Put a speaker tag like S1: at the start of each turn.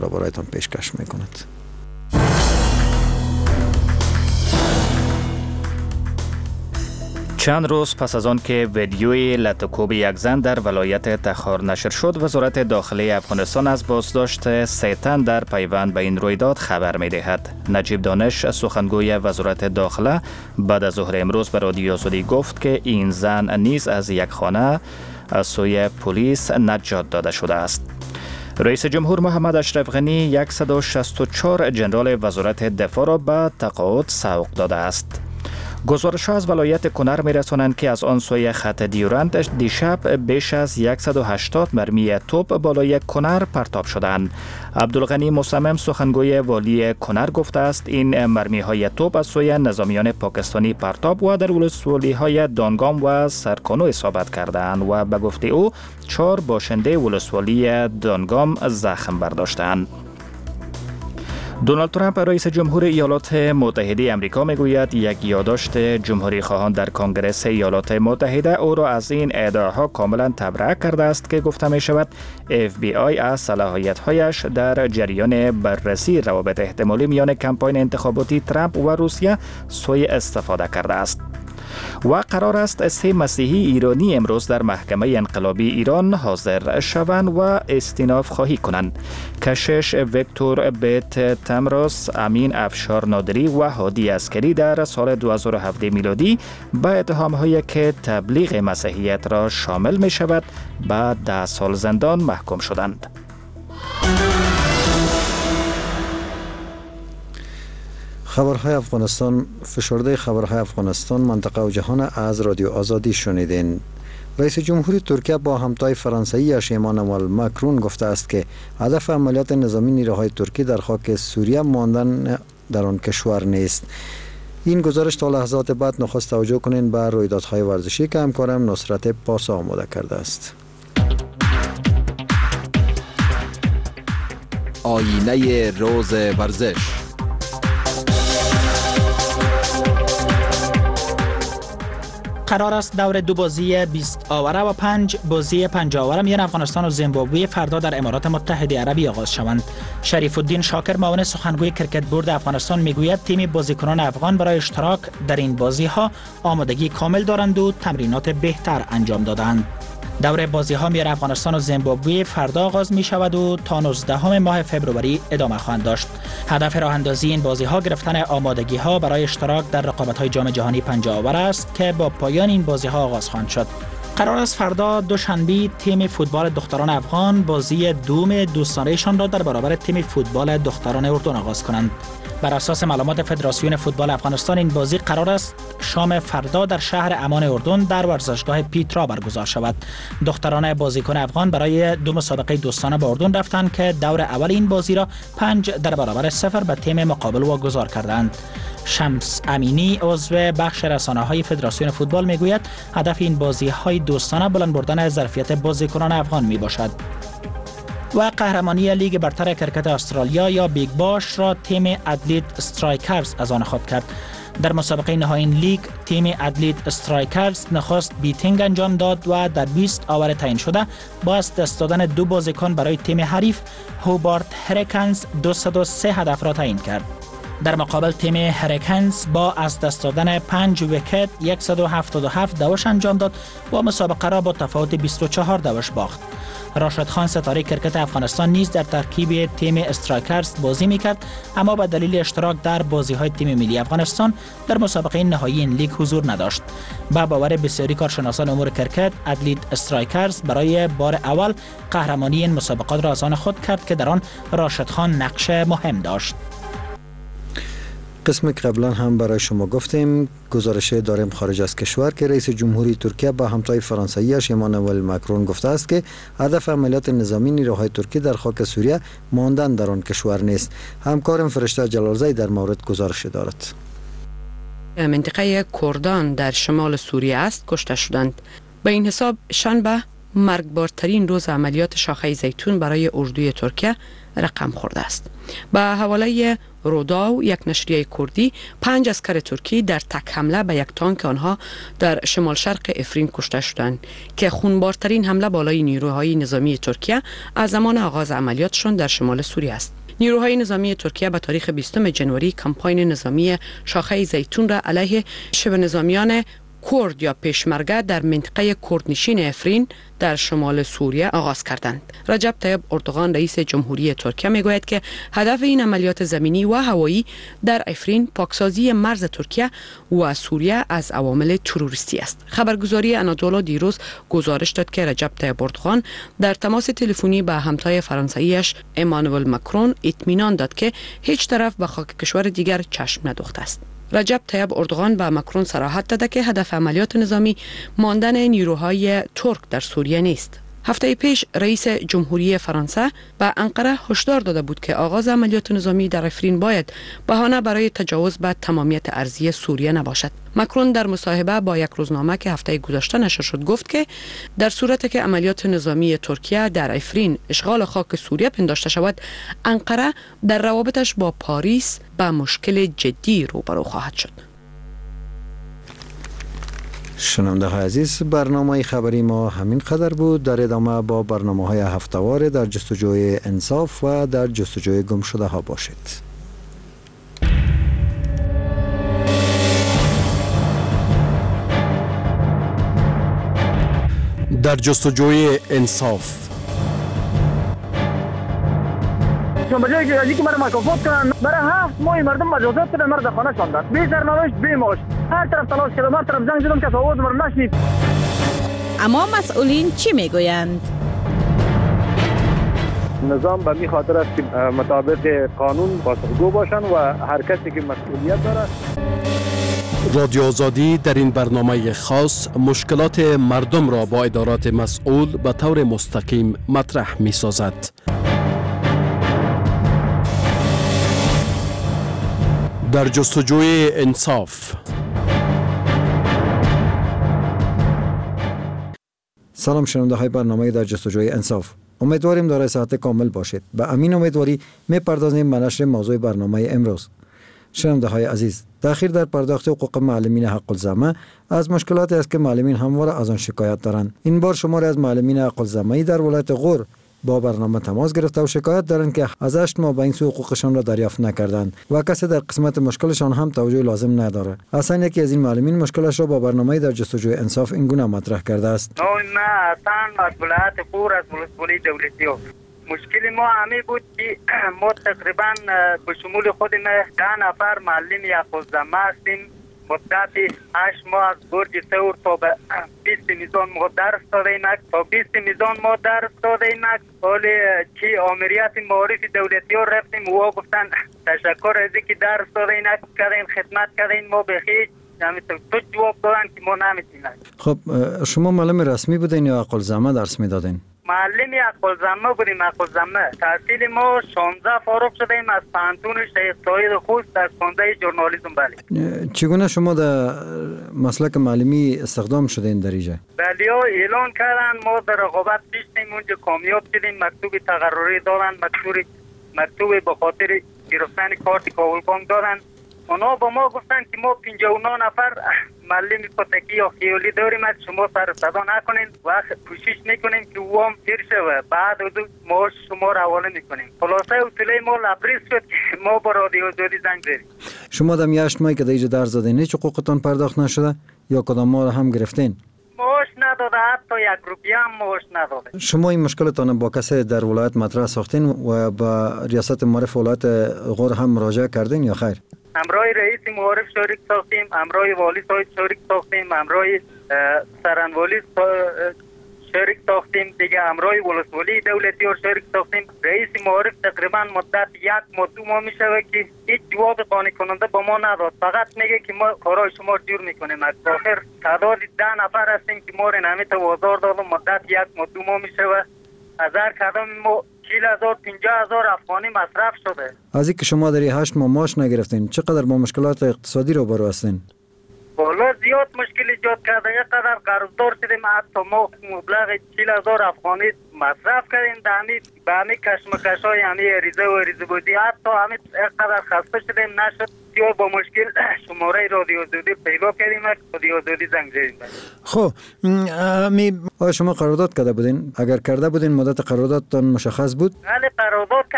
S1: را برایتان پیشکش میکند.
S2: چند روز پس از آن که ویدیوی لطوکوب یک زن در ولایت تخار نشر شد، وزارت داخلی افغانستان از بازداشت 3 تن در پیوند به این رویداد خبر می‌دهد. نجیب دانش، سخنگوی وزارت داخله، بعد از ظهر امروز به رادیو آزادی گفت که این زن نیز از یک خانه از سوی پلیس نجات داده شده است. رئیس جمهور محمد اشرف غنی 164 ژنرال وزارت دفاع را به تقاعد سوق داده است. گزارش‌ها از ولایت کنر می‌رسانند که از آن سوی خط دیورند دیشب بیش از 180 مرمی توپ بالای کنر پرتاب شدند. عبدالغنی مصمم، سخنگوی والی کنر، گفته است این مرمی‌های توپ از سوی نظامیان پاکستانی پرتاب و در ولسوالی‌های دانگام و سرکانو اصابت کردند و به گفته او 4 باشنده ولسوالی دانگام زخم برداشتند. دونالد ترامپ، رئیس جمهور ایالات متحده آمریکا، میگوید یک یادداشت جمهوری خواهان در کنگره ایالات متحده او را از این ادعاها کاملا تبرئه کرده است که گفته می شود FBI از صلاحیت‌هایش در جریان بررسی روابط احتمالی میان کمپاین انتخاباتی ترامپ و روسیه سوء استفاده کرده است. و قرار است 3 مسیحی ایرانی امروز در محکمه انقلابی ایران حاضر شوند و استئناف خواهی کنند. کشش ویکتور بیت تمروس، امین افشار نادری و هادی عسکری در سال 2017 میلادی به اتهام‌هایی که تبلیغ مسیحیت را شامل می شود به 10 سال زندان محکوم شدند.
S1: خبرهای افغانستان، فشرده خبرهای افغانستان، منطقه و جهان از رادیو آزادی شنیدین. رئیس جمهوری ترکیه با همتای فرانسوی‌اش ایمانوئل ماکرون گفته است که هدف عملیات نظامی نیروهای ترکی در خاک سوریه ماندن در آن کشور نیست. این گزارش تا لحظات بعد نخست توجه کنین به رویدادهای ورزشی که همکارم نصرت پارسا آماده کرده است.
S3: آینه روز ورزش.
S4: قرار است دور 2 بازی 20 آوره و 5 بازی 5 آوره میان افغانستان و زیمبابوه فردا در امارات متحده عربی آغاز شوند. شریف الدین شاکر، معاون سخنگوی کرکت بورد افغانستان، میگوید تیم بازیکنان افغان برای اشتراک در این بازی ها آمادگی کامل دارند و تمرینات بهتر انجام دادند. دور بازی ها میان افغانستان و زیمبابوه فردا آغاز می شود و تا 19 ماه فوریه ادامه خواهد داشت. هدف راه اندازی این بازی ها گرفتن آمادگی ها برای اشتراک در رقابت های جام جهانی 5 آوره است که با پایان این بازی ها آغاز خواهد شد. قرار است فردا دوشنبه تیم فوتبال دختران افغان بازی دوم دوستانه‌شان را در برابر تیم فوتبال دختران اردن آغاز کنند. بر اساس معلومات فدراسیون فوتبال افغانستان این بازی قرار است شام فردا در شهر امان اردن در ورزشگاه پیترا برگزار شود. دختران بازیکن افغان برای 2 مسابقه دوستانه به اردن رفتند که دور اول این بازی را 5 در برابر 0 به تیم مقابل واگذار کردند. شمس امینی، عضو بخش رسانه‌های فدراسیون فوتبال، میگوید هدف این بازی‌های دوستانه بلند بردن ظرفیت بازیکنان افغان میباشد. و قهرمانی لیگ برتر کرکت استرالیا یا بیگ باش را تیم ادلیت استرایکرز از آن خود کرد. در مسابقه نهایی این لیگ تیم ادلیت استرایکرز نخست بیتینگ انجام داد و در 20 آور تعیین شده با از دست دادن 2 بازیکن برای تیم حریف هوبارت هریکنز 203 هدف را تعیین کرد. در مقابل تیم هریکنز با از دست دادن 5 ویکت 177 دوش انجام داد و مسابقه را با تفاوت 24 دوش باخت. راشد خان، ستاره کرکت افغانستان، نیز در ترکیب تیم استرایکرز بازی میکرد، اما به دلیل اشتراک در بازی‌های تیم ملی افغانستان در مسابقه نهایی این لیگ حضور نداشت. با باور بسیاری کارشناسان امور کرکت، ادلیت استرایکرز برای بار اول قهرمانی این مسابقات را از آن خود کرد که در آن راشد خان نقش مهم داشت.
S1: قسم قبلا هم برای شما گفتیم گزارش داریم خارج از کشور که رئیس جمهوری ترکیه با همتای فرانسوی‌اش ایمانوئل ماکرون گفته است که هدف عملیات نظامی نیروهای ترکی در خاک سوریه ماندن در آن کشور نیست. همکارم فرشته جلالزایی در مورد گزارش دارد.
S5: منطقه کردان در شمال سوریه است کشته شدند. به این حساب شنبه مرگبارترین روز عملیات شاخه زیتون برای اردوی ترکیه رقم خورده است. به حواله روداو، یک نشریه کردی، 5 عسکر ترکی در تک حمله به یک تانک آنها در شمال شرق افرین کشته شدند که خونبارترین حمله بالای نیروهای نظامی ترکیه از زمان آغاز عملیاتشان در شمال سوریه است. نیروهای نظامی ترکیه به تاریخ 20 جنوری کمپاین نظامی شاخه زیتون را علیه شبه نظامیان کرد یا پیشمرگه در منطقه کردنشین افرین در شمال سوریه آغاز کردند. رجب طیب اردوغان رئیس جمهوری ترکیه میگوید که هدف این عملیات زمینی و هوایی در افرین پاکسازی مرز ترکیه و سوریه از عوامل تروریستی است. خبرگزاری انادولو دیروز گزارش داد که رجب طیب اردوغان در تماس تلفنی با همتای فرانسویش امانوئل ماکرون اطمینان داد که هیچ طرف به خاک کشور دیگر چشم ندوخته است. رجب طیب اردوغان به ماکرون صراحت داده که هدف عملیات نظامی ماندن نیروهای ترک در سوریه نیست. هفته پیش رئیس جمهوری فرانسه به انقره هشدار داده بود که آغاز عملیات نظامی در افرین باید بهانه برای تجاوز به تمامیت ارضی سوریه نباشد. ماکرون در مصاحبه با یک روزنامه که هفته گذشته نشر شد گفت که در صورتی که عملیات نظامی ترکیه در افرین اشغال خاک سوریه پنداشته شود، انقره در روابطش با پاریس به مشکل جدی روبرو خواهد شد.
S1: شنونده های عزیز، برنامه خبری ما همین قدر بود. در ادامه با برنامه های هفته‌وار در جستجوی انصاف و در جستجوی گم شده ها باشید.
S6: در جستجوی انصاف.
S7: بجای که ازی که مرا مکافات کنن، برای 7 ماه مردم مجازات کردن، مرا در خانه شاندن، بی سرنوشت بی معاش. هر طرف تلاش کردم، هر طرف زنگ زدم که آواز مرا نشنید.
S8: اما مسئولین چی میگویند؟
S7: نظام به می خاطر است که مطابق قانون باسخگو باشن و هر کسی که مسئولیت داره.
S6: رادیو آزادی در این برنامه خاص مشکلات مردم را با ادارات مسئول به طور مستقیم مطرح می سازد. در جستجوی انصاف.
S1: سلام شنونده های برنامه در جستجوی انصاف. امیدواریم دارای صحت کامل باشید. به امین امیدواری میپردازیم به نشر موضوع برنامه امروز. شنونده های عزیز، تأخیر در پرداخت حقوق معلمین حق الزحمه از مشکلاتی است که معلمین همواره از آن شکایت دارند. این بار شماری از معلمین حق الزحمه در ولایت غور با برنامه تماس گرفته و شکایت دارند که از 8 ماه به این سو حقوقشان را دریافت نکردند و کسی در قسمت مشکلشان هم توجه لازم نداره. اصلا یکی از این معلمین مشکلش را با برنامه در جستجوی انصاف این گونه مطرح کرده است.
S9: نه اصلا از ولایت غور از ولسوالی دولتی مشکل ما همی بود که ما تقریبا به شمول خود ما 10 نفر معلم حق الزحمه هستیم. مدت 8 ماه از برج ثور تا به 20 میزان ما درس دادیم، تا 20 میزان ما درس دادیم. حالی که آمریت معارف دولتی ها رفتیم و گفتن تشکر از اینکه درس دادیم کردین، خدمت کردین، ما بخیر تو جواب دادن که ما نمیتونیم.
S1: خب شما معلم رسمی بودین یا حق الزحمه درس میدادین؟
S9: معلم حق الزحمه بودیم. حق الزحمه تحصیل ما 16 فارغ شدیم از پانتون شیخ سعید خوست در خانه ژورنالیسم. بله.
S1: چگونه شما در مسلک معلمی استخدام شدین در اینجا؟
S9: بله اعلان کردن، ما در رقابت پیشتیم، اونجا کامیاب شدیم، مکتوب تقرری دادن، مکتوب به خاطر گرفتن کارت کابل دادن. اونا با ما گفتن که ما 59 نفر معلم کتکی یا خیالی داریم، شما سر صدا نکنین و کوشش میکنیم که وام تیر شوه، بعد از ما شما رو حواله میکنیم. خلاصه اصوله ما لبریز شد که ما با رادیو آزادی زنگ زدیم.
S1: شما در 8 ماهی که در اینجا درس دادین هیچ حقوقتان پرداخت نشده یا کدام ما رو هم گرفتین؟
S9: معاش نداده، حتی 1 روپیه هم معاش نداده.
S1: شما این مشکلتان با کسی در ولایت مطرح ساختین و با ریاست معارف ولایت غور هم مراجعه کردین یا خیر؟
S9: همراه رئیس معارف شریک ساختیم، همراه والی صاحب شریک ساختیم، همراه سرانوالی شریک ساختیم، دیگه همراه ولسوالی دولتی ها شریک ساختیم. رئیس معارف تقریبا مدت 1 ماه 2 ماه میشه که هیچ جواب قانع کننده با ما نداد، فقط میگه که ما کارای شما جور میکنیم. از آخر تعداد 10 نفر هستیم که ما رو نمی توازار دادم، مدت 1 ماه 2 ماه میشه و از هر کدام ما 40,000 50,000 افغانی مصرف شده.
S1: از اینکه شما در 8 ماه معاش نگرفتین چقدر با مشکلات اقتصادی روبرو هستین؟
S9: بالا زیاد مشکل ایجاد کرده. یک قدر قرضدار شدیم، حتی ما مبلغ 40,000 افغانی مصرف کردیم به همین کشمکش های همین ریزه بودی. حتی همین یک قدر خسته شدیم، نشد یا با مشکل شماره رادیو آزادی پیدا کردیم، رادیو آزادی زنگ زدیم.
S1: خب آیا شما قرارداد کرده بودین؟ اگر کرده بودین مدت قراردادتان مشخص بود؟
S9: بله قرارداد